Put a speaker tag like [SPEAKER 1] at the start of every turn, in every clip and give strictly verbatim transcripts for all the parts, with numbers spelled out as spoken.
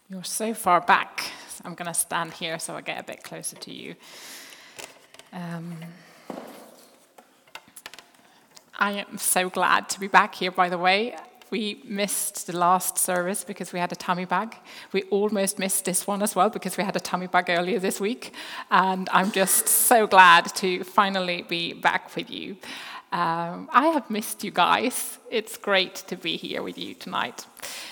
[SPEAKER 1] You're so far back. So I'm going to stand here so I get a bit closer to you. Um, I am so glad to be back here, by the way. We missed the last service because we had a tummy bug. We almost missed this one as well because we had a tummy bug earlier this week. And I'm just so glad to finally be back with you. Um, I have missed you guys. It's great to be here with you tonight.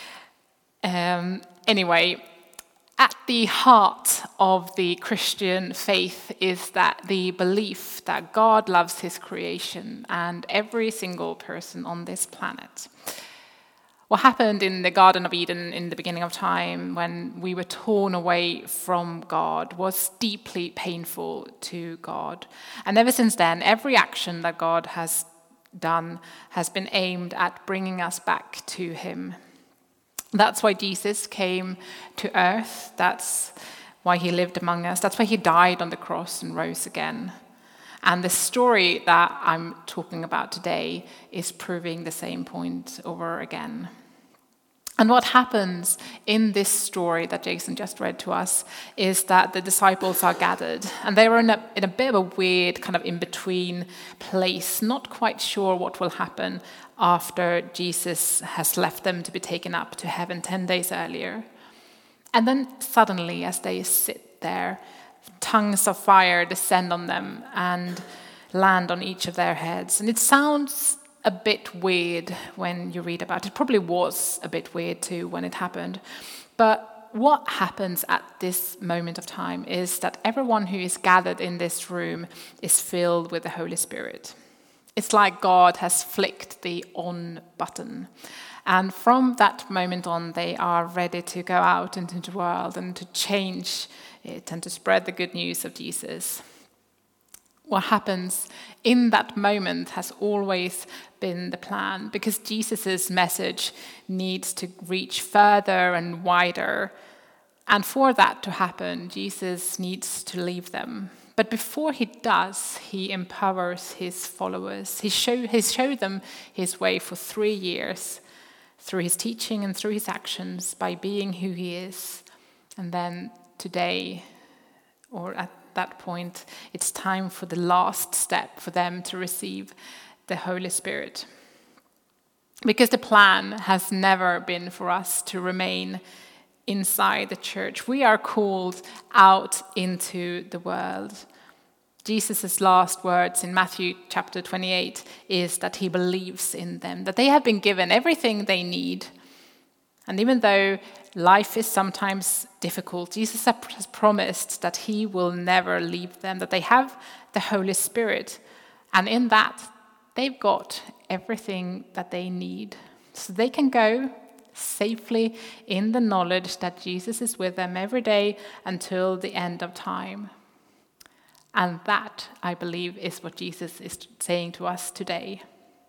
[SPEAKER 1] Um, anyway, at the heart of the Christian faith is that the belief that God loves his creation and every single person on this planet. What happened in the Garden of Eden in the beginning of time when we were torn away from God was deeply painful to God. And ever since then, every action that God has done has been aimed at bringing us back to him. That's why Jesus came to earth. That's why he lived among us. That's why he died on the cross and rose again. And the story that I'm talking about today is proving the same point over again. And what happens in this story that Jason just read to us is that the disciples are gathered. And they were in a, in a bit of a weird kind of in-between place, not quite sure what will happen after Jesus has left them to be taken up to heaven ten days earlier. And then suddenly, as they sit there, tongues of fire descend on them and land on each of their heads. And it sounds a bit weird when you read about it. It probably was a bit weird too when it happened. But what happens at this moment of time is that everyone who is gathered in this room is filled with the Holy Spirit. It's like God has flicked the on button. And from that moment on, they are ready to go out into the world and to change it and to spread the good news of Jesus. What happens in that moment has always been the plan, because Jesus' message needs to reach further and wider. And for that to happen, Jesus needs to leave them. But before he does, he empowers his followers. He show, he showed them his way for three years through his teaching and through his actions by being who he is. And then today, or at that point, it's time for the last step for them to receive the Holy Spirit. Because the plan has never been for us to remain inside the church. We are called out into the world. Jesus' last words in Matthew chapter twenty-eight is that he believes in them, that they have been given everything they need. And even though life is sometimes difficult, Jesus has promised that he will never leave them, that they have the Holy Spirit. And in that, they've got everything that they need. So they can go safely in the knowledge that Jesus is with them every day until the end of time. And that, I believe, is what Jesus is saying to us today.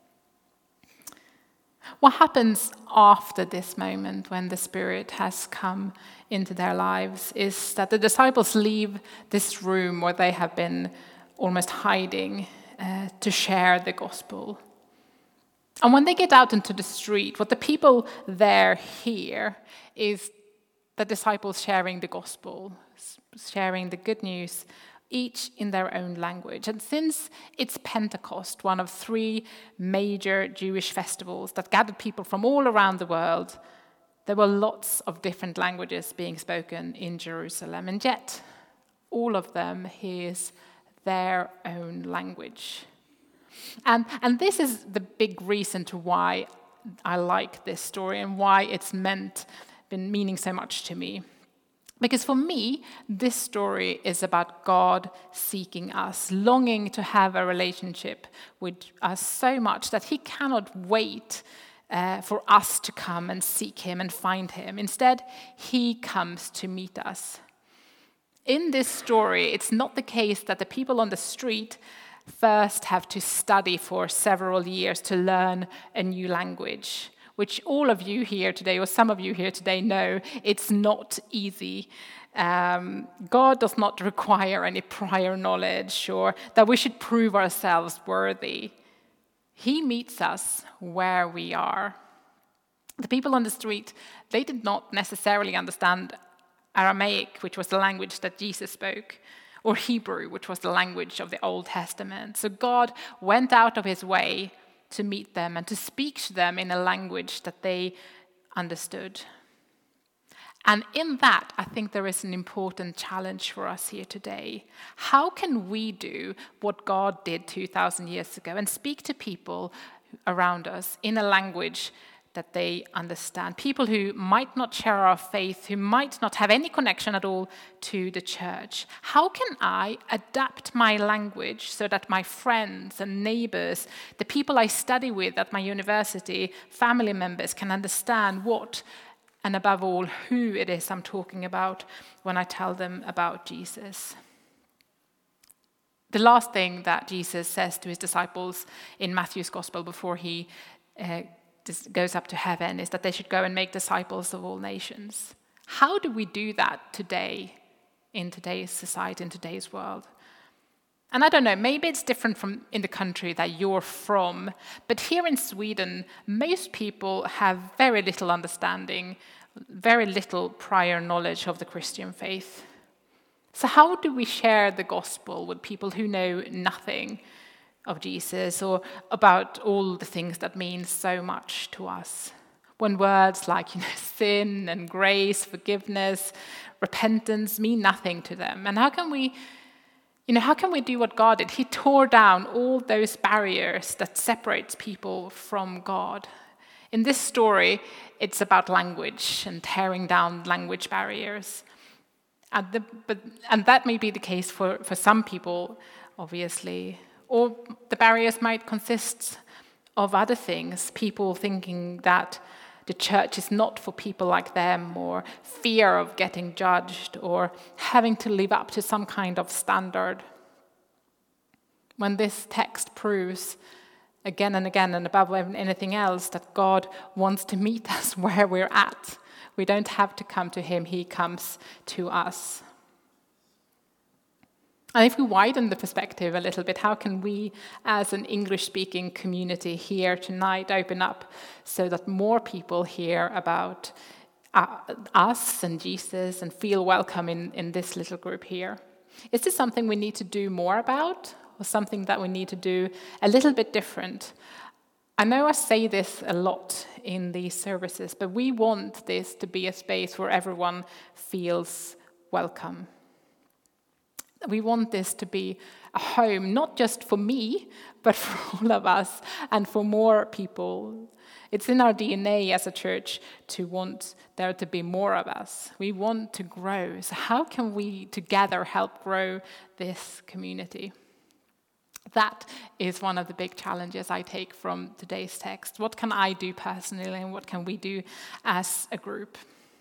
[SPEAKER 1] What happens after this moment when the Spirit has come into their lives is that the disciples leave this room where they have been almost hiding uh, to share the gospel. And when they get out into the street, what the people there hear is the disciples sharing the gospel, sharing the good news, each in their own language. And since it's Pentecost, one of three major Jewish festivals that gathered people from all around the world, there were lots of different languages being spoken in Jerusalem. And yet, all of them hears their own language. And, and this is the big reason to why I like this story and why it's meant, been meaning so much to me. Because for me, this story is about God seeking us, longing to have a relationship with us so much that he cannot wait uh, for us to come and seek him and find him. Instead, he comes to meet us. In this story, it's not the case that the people on the street first have to study for several years to learn a new language, which all of you here today, or some of you here today, know it's not easy. Um, God does not require any prior knowledge or that we should prove ourselves worthy. He meets us where we are. The people on the street, they did not necessarily understand Aramaic, which was the language that Jesus spoke, or Hebrew, which was the language of the Old Testament. So God went out of his way to meet them and to speak to them in a language that they understood. And in that, I think there is an important challenge for us here today. How can we do what God did two thousand years ago and speak to people around us in a language that they understand? People who might not share our faith, who might not have any connection at all to the church. How can I adapt my language so that my friends and neighbors, the people I study with at my university, family members can understand what, and above all, who it is I'm talking about when I tell them about Jesus? The last thing that Jesus says to his disciples in Matthew's Gospel before he uh, goes up to heaven is that they should go and make disciples of all nations. How do we do that today, in today's society, in today's world? And I don't know, maybe it's different from in the country that you're from, but here in Sweden, most people have very little understanding, very little prior knowledge of the Christian faith. So how do we share the gospel with people who know nothing of Jesus or about all the things that mean so much to us? When words like, you know, sin and grace, forgiveness, repentance mean nothing to them. And how can we You know, how can we do what God did? He tore down all those barriers that separates people from God. In this story, it's about language and tearing down language barriers. And, the, but, and that may be the case for, for some people, obviously. Or the barriers might consist of other things, people thinking that the church is not for people like them, or fear of getting judged, or having to live up to some kind of standard. When this text proves again and again and above anything else that God wants to meet us where we're at, we don't have to come to him, he comes to us. And if we widen the perspective a little bit, how can we, as an English-speaking community here tonight, open up so that more people hear about uh, us and Jesus and feel welcome in, in this little group here? Is this something we need to do more about, or something that we need to do a little bit different? I know I say this a lot in these services, but we want this to be a space where everyone feels welcome. We want this to be a home, not just for me, but for all of us and for more people. It's in our D N A as a church to want there to be more of us. We want to grow. So how can we together help grow this community? That is one of the big challenges I take from today's text. What can I do personally, and what can we do as a group?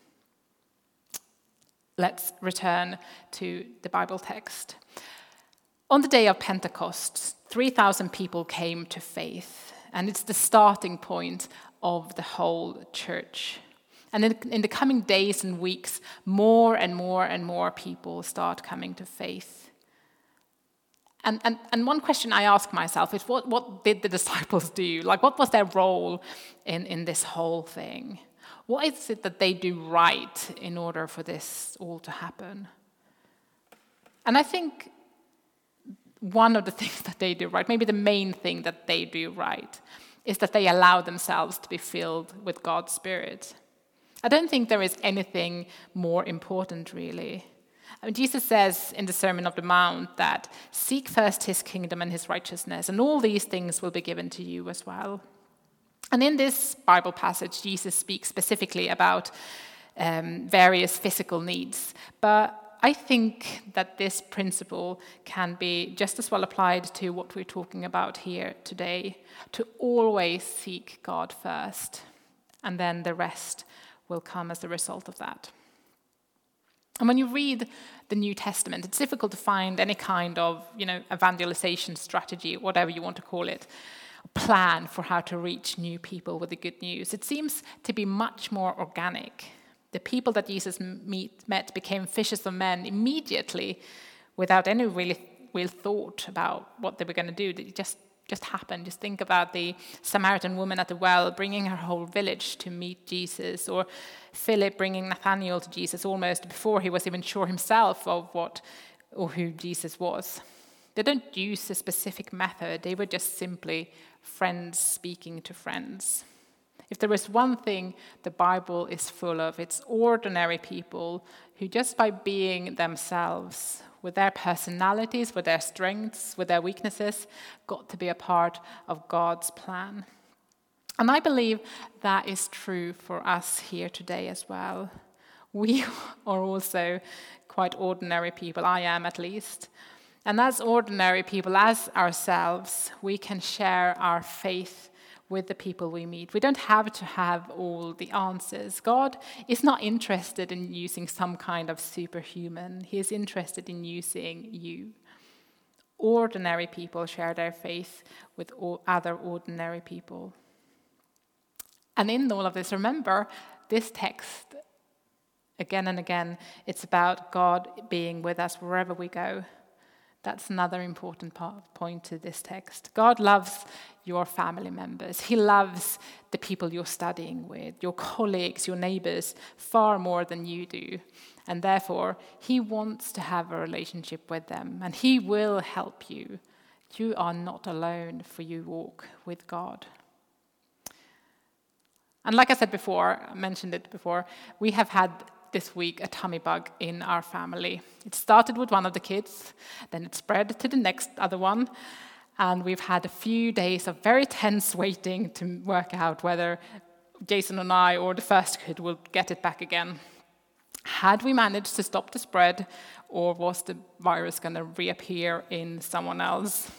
[SPEAKER 1] Let's return to the Bible text. On the day of Pentecost, three thousand people came to faith, and it's the starting point of the whole church. And in, in the coming days and weeks, more and more and more people start coming to faith. And, and, and one question I ask myself is, what, what did the disciples do? Like, what was their role in, in this whole thing? What is it that they do right in order for this all to happen? And I think one of the things that they do right, maybe the main thing that they do right, is that they allow themselves to be filled with God's Spirit. I don't think there is anything more important, really. I mean, Jesus says in the Sermon on the Mount that seek first his kingdom and his righteousness, and all these things will be given to you as well. And in this Bible passage, Jesus speaks specifically about um, various physical needs. But I think that this principle can be just as well applied to what we're talking about here today, to always seek God first, and then the rest will come as a result of that. And when you read the New Testament, it's difficult to find any kind of, you know, evangelization strategy, whatever you want to call it, plan for how to reach new people with the good news. It seems to be much more organic. The people that Jesus meet, met became fishers of men immediately, without any really real thought about what they were going to do. They just just happen. Just think about the Samaritan woman at the well bringing her whole village to meet Jesus, or Philip bringing Nathanael to Jesus almost before he was even sure himself of what or who Jesus was. They don't use a specific method. They were just simply friends speaking to friends. If there is one thing the Bible is full of, it's ordinary people who just by being themselves, with their personalities, with their strengths, with their weaknesses, got to be a part of God's plan. And I believe that is true for us here today as well. We are also quite ordinary people, I am at least. And as ordinary people, as ourselves, we can share our faith with the people we meet. We don't have to have all the answers. God is not interested in using some kind of superhuman. He is interested in using you. Ordinary people share their faith with all other ordinary people. And in all of this, remember, this text, again and again, it's about God being with us wherever we go. That's another important part, point to this text. God loves your family members. He loves the people you're studying with, your colleagues, your neighbors, far more than you do. And therefore, he wants to have a relationship with them, and he will help you. You are not alone, for you walk with God. And like I said before, I mentioned it before, we have had this week a tummy bug in our family. It started with one of the kids, then it spread to the next other one, and we've had a few days of very tense waiting to work out whether Jason and I or the first kid will get it back again. Had we managed to stop the spread, or was the virus going to reappear in someone else?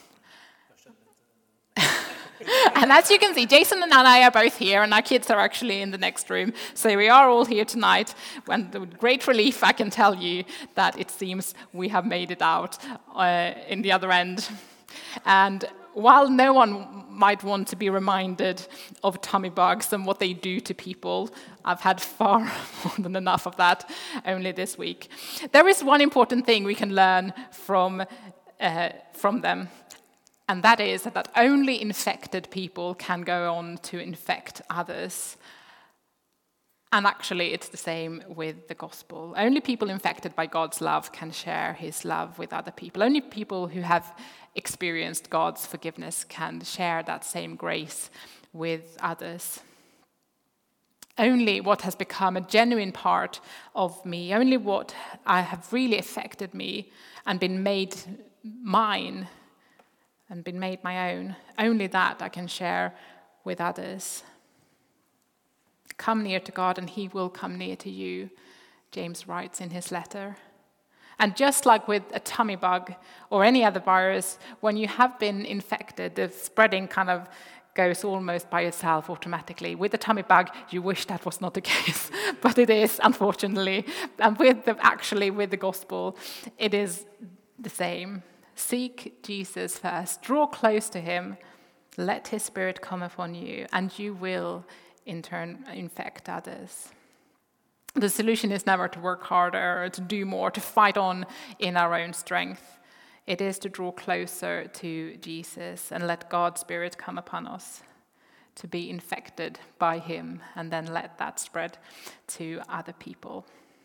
[SPEAKER 1] And as you can see, Jason and I are both here, and our kids are actually in the next room. So we are all here tonight. And with great relief, I can tell you that it seems we have made it out uh, in the other end. And while no one might want to be reminded of tummy bugs and what they do to people, I've had far more than enough of that only this week. There is one important thing we can learn from, uh, from them. And that is that only infected people can go on to infect others. And actually, it's the same with the gospel. Only people infected by God's love can share his love with other people. Only people who have experienced God's forgiveness can share that same grace with others. Only what has become a genuine part of me, only what I have really affected me and been made mine, and been made my own, only that I can share with others. Come near to God and he will come near to you, James writes in his letter. And just like with a tummy bug or any other virus, when you have been infected, the spreading kind of goes almost by itself automatically. With the tummy bug, you wish that was not the case, but it is, unfortunately. And with the, actually with the gospel, it is the same. Seek Jesus first. Draw close to him. Let his spirit come upon you, and you will, in turn, infect others. The solution is never to work harder, or to do more, to fight on in our own strength. It is to draw closer to Jesus and let God's spirit come upon us, to be infected by him, and then let that spread to other people.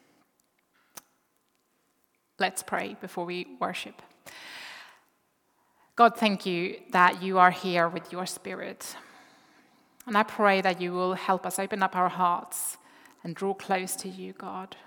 [SPEAKER 1] Let's pray before we worship. God, thank you that you are here with your spirit. And I pray that you will help us open up our hearts and draw close to you, God.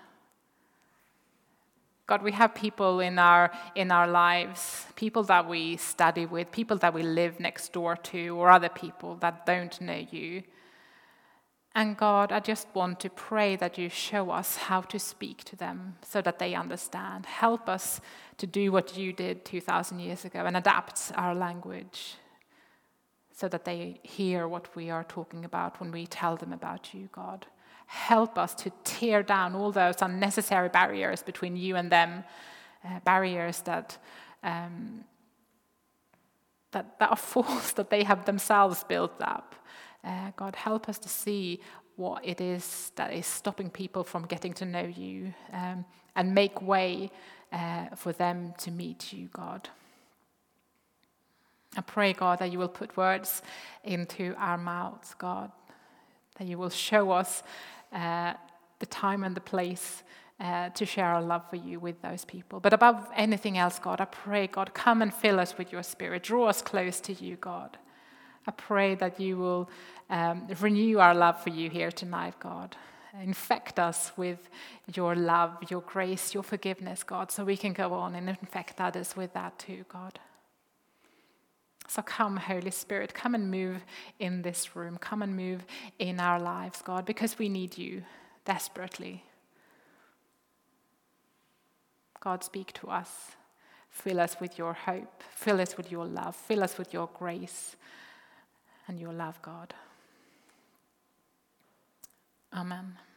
[SPEAKER 1] God, we have people in our in our lives, people that we study with, people that we live next door to, or other people that don't know you. And God, I just want to pray that you show us how to speak to them so that they understand. Help us to do what you did two thousand years ago and adapt our language so that they hear what we are talking about when we tell them about you, God. Help us to tear down all those unnecessary barriers between you and them, uh, barriers that, um, that, that are false, that they have themselves built up. Uh, God, help us to see what it is that is stopping people from getting to know you, um, and make way uh, for them to meet you, God. I pray, God, that you will put words into our mouths, God, that you will show us uh, the time and the place uh, to share our love for you with those people. But above anything else, God, I pray, God, come and fill us with your Spirit. Draw us close to you, God. I pray that you will um, renew our love for you here tonight, God. Infect us with your love, your grace, your forgiveness, God, so we can go on and infect others with that too, God. So come, Holy Spirit, come and move in this room. Come and move in our lives, God, because we need you desperately. God, speak to us. Fill us with your hope. Fill us with your love. Fill us with your grace and your love, God. Amen.